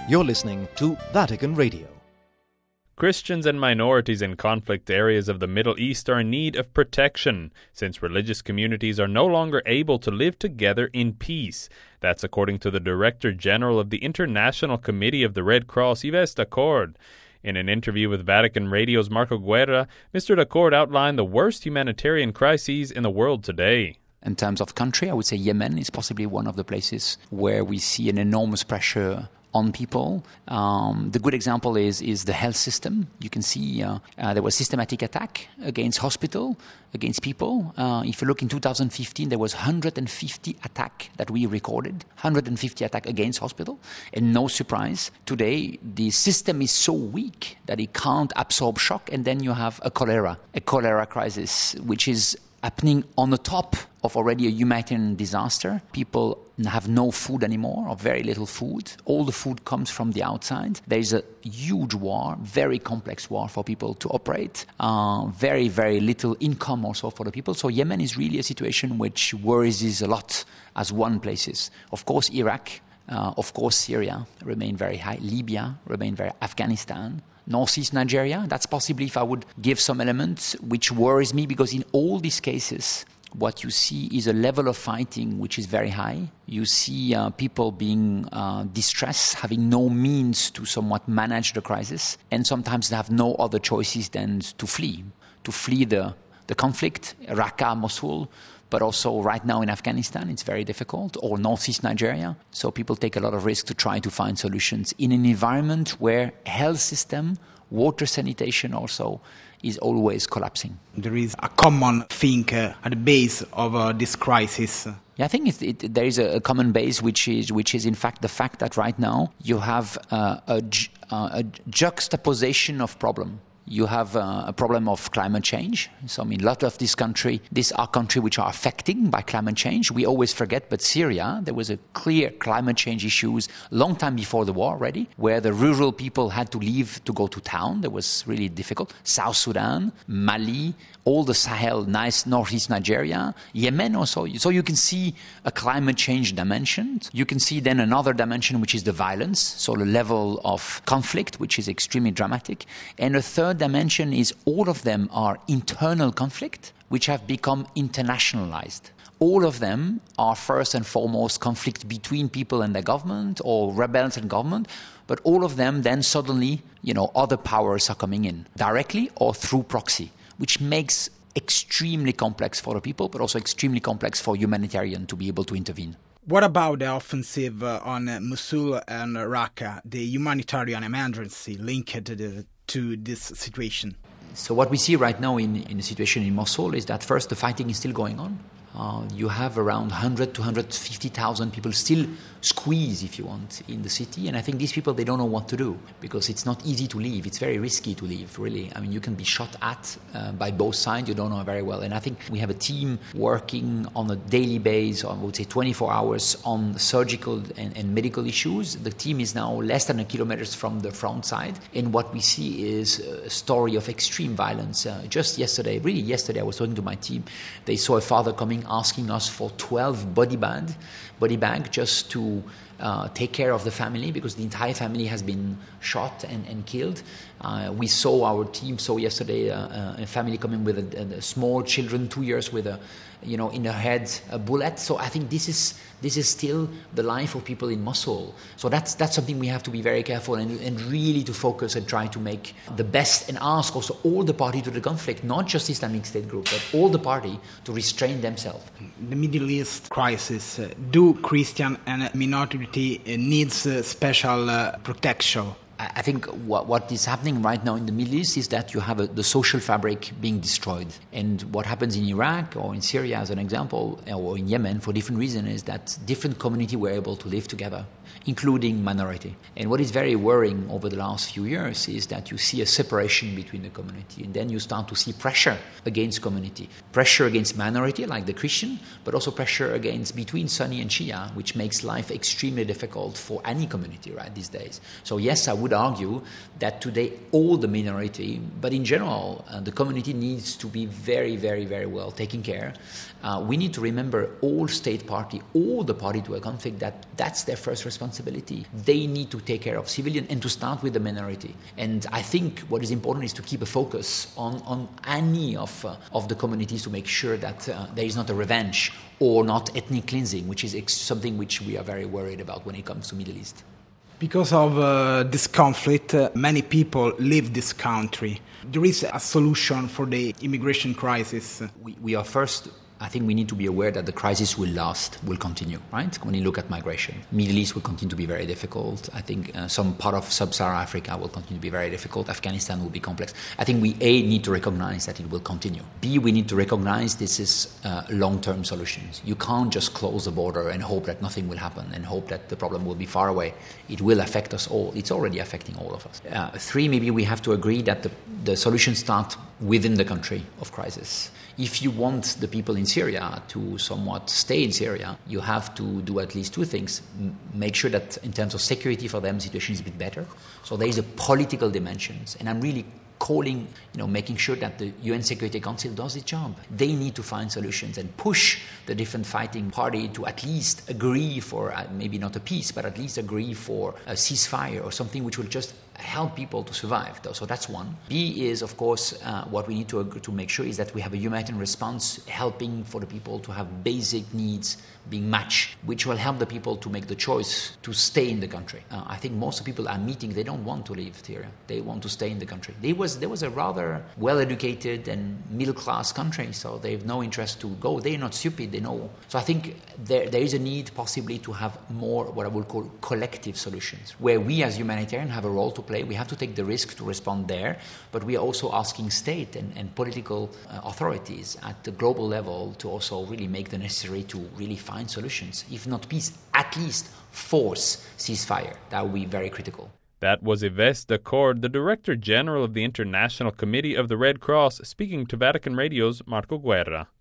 You're listening to Vatican Radio. Christians and minorities in conflict areas of the Middle East are in need of protection, since religious communities are no longer able to live together in peace. That's according to the Director General of the International Committee of the Red Cross, Yves Dacord. In an interview with Vatican Radio's Marco Guerra, Mr. Dacord outlined the worst humanitarian crises in the world today. In terms of country, I would say Yemen is possibly one of the places where we see an enormous pressure on people. The good example is the health system. You can see there was systematic attack against hospital, against people. If you look in 2015, there was 150 attack that we recorded, 150 attack against hospital. And no surprise, today the system is so weak that it can't absorb shock. And then you have a cholera crisis, which is happening on the top of already a humanitarian disaster. People have no food anymore, or very little food. All the food comes from the outside. There is a huge war, very complex war for people to operate. Very, very little income also for the people. So Yemen is really a situation which worries us a lot as one places. Of course, Iraq, of course, Syria remain very high. Libya remain very, Afghanistan. Northeast Nigeria, that's possibly, if I would give some elements, which worries me, because in all these cases, what you see is a level of fighting which is very high. You see people being distressed, having no means to somewhat manage the crisis, and sometimes they have no other choices than to flee the conflict, Raqqa, Mosul, but also right now in Afghanistan, it's very difficult, or Northeast Nigeria. So people take a lot of risk to try to find solutions in an environment where health system, water sanitation also is always collapsing. There is a common thing at the base of this crisis. Yeah, I think there is a common base, which is in fact the fact that right now you have a juxtaposition of problem. You have a problem of climate change. So, I mean, a lot of these are countries which are affected by climate change. We always forget, but Syria, there was a clear climate change issues long time before the war already, where the rural people had to leave to go to town. That was really difficult. South Sudan, Mali, all the Sahel, nice Northeast Nigeria, Yemen also. So you can see a climate change dimension. You can see then another dimension, which is the violence, so the level of conflict, which is extremely dramatic. And a third dimension is all of them are internal conflict, which have become internationalized. All of them are first and foremost conflict between people and the government, or rebels and government, but all of them then suddenly, other powers are coming in, directly or through proxy, which makes extremely complex for the people, but also extremely complex for humanitarian to be able to intervene. What about the offensive on Mosul and Raqqa, the humanitarian emergency linked to this situation? So what we see right now in the situation in Mosul is that first, the fighting is still going on. You have around 100 to 150,000 people still squeezed, if you want, in the city. And I think these people, they don't know what to do, because it's not easy to leave. It's very risky to leave, really. I mean, you can be shot at by both sides. You don't know very well. And I think we have a team working on a daily basis, or I would say 24 hours, on surgical and medical issues. The team is now less than a kilometer from the front side. And what we see is a story of extreme violence. Just yesterday, I was talking to my team. They saw a father coming asking us for 12 body bag just to take care of the family, because the entire family has been shot and killed. We saw, our team saw yesterday a family coming with a small children, 2 years, with in their head a bullet. So I think this is still the life of people in Mosul. So that's something we have to be very careful and really to focus and try to make the best, and ask also all the parties to the conflict, not just Islamic State group, but all the parties to restrain themselves. The Middle East crisis, do Christian and minority needs special protection? I think what is happening right now in the Middle East is that you have the social fabric being destroyed. And what happens in Iraq or in Syria, as an example, or in Yemen for different reasons, is that different communities were able to live together, including minority. And what is very worrying over the last few years is that you see a separation between the community, and then you start to see pressure against community, pressure against minority like the Christian, but also pressure against between Sunni and Shia, which makes life extremely difficult for any community right these days. So yes, I would would argue that today all the minority, but in general, the community needs to be very, very, very well taken care. We need to remember all state party, all the party to a conflict, that's their first responsibility. They need to take care of civilian and to start with the minority. And I think what is important is to keep a focus on any of the communities to make sure that there is not a revenge or not ethnic cleansing, which is something which we are very worried about when it comes to Middle East. Because of this conflict, many people leave this country. There is a solution for the immigration crisis. We are first, I think we need to be aware that the crisis will continue, right? When you look at migration, Middle East will continue to be very difficult. I think some part of sub-Saharan Africa will continue to be very difficult. Afghanistan will be complex. I think we, A, need to recognize that it will continue. B, we need to recognize this is long-term solutions. You can't just close the border and hope that nothing will happen and hope that the problem will be far away. It will affect us all. It's already affecting all of us. 3, maybe we have to agree that the solutions start within the country of crisis. If you want the people in Syria to somewhat stay in Syria, you have to do at least 2 things. Make sure that in terms of security for them, the situation is a bit better. So there is a political dimension. And I'm really calling, making sure that the UN Security Council does its job. They need to find solutions and push the different fighting party to at least agree for, maybe not a peace, but at least agree for a ceasefire or something which will just help people to survive. So that's one. B is, of course, what we need to make sure is that we have a humanitarian response helping for the people to have basic needs being matched, which will help the people to make the choice to stay in the country. I think most of the people I'm meeting, they don't want to leave Syria. They want to stay in the country. There was a rather well-educated and middle-class country, so they have no interest to go. They're not stupid, they know. So I think there is a need possibly to have more what I would call collective solutions, where we as humanitarians have a role to play. We have to take the risk to respond there, but we are also asking state and political authorities at the global level to also really make the necessary to really find solutions. If not peace, at least force ceasefire. That would be very critical. That was Yves Decourt, the Director General of the International Committee of the Red Cross, speaking to Vatican Radio's Marco Guerra.